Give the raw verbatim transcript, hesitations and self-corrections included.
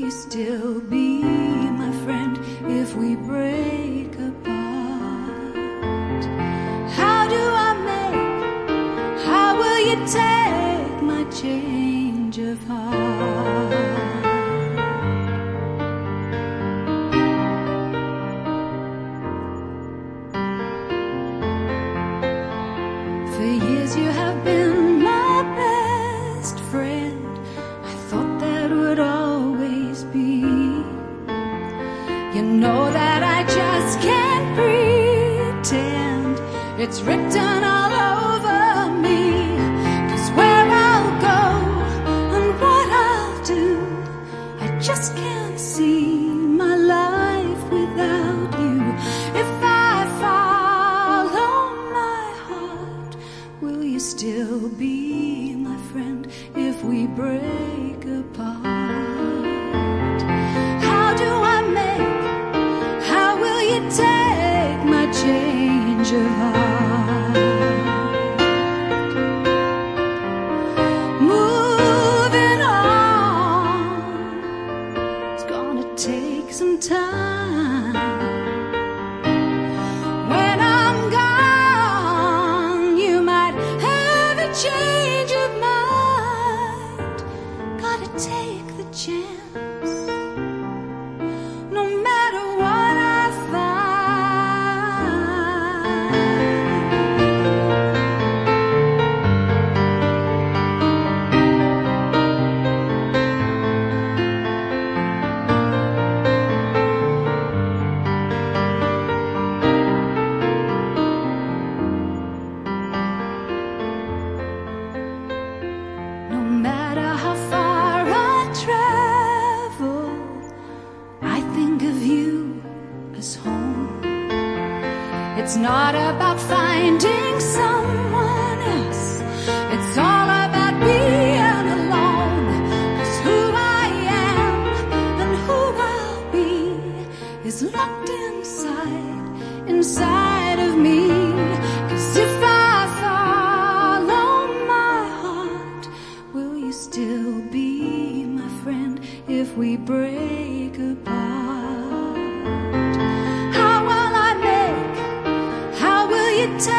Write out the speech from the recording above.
you still be my friend if we break apart? How do I make, how will you take my change of heart? For years you have been my best friend. I thought that would always be. You know that I just can't pretend. It's written all over me. 'Cause where I'll go and what I'll do, I just can't see my life without you. If I follow my heart, will you still be my friend if we break apart? How do I make, how will you take my change of heart? Moving on, it's gonna take some time. When I'm gone, you might have a change of mind. Gotta take the chance, no matter what I No matter how far I travel, I think of you as home. It's not about finding someone else, it's all about being alone. 'Cause who I am and who I'll be is locked inside, inside of me. 'Cause if I follow my heart, will you still be my friend if we break apart? How will I make, how will you take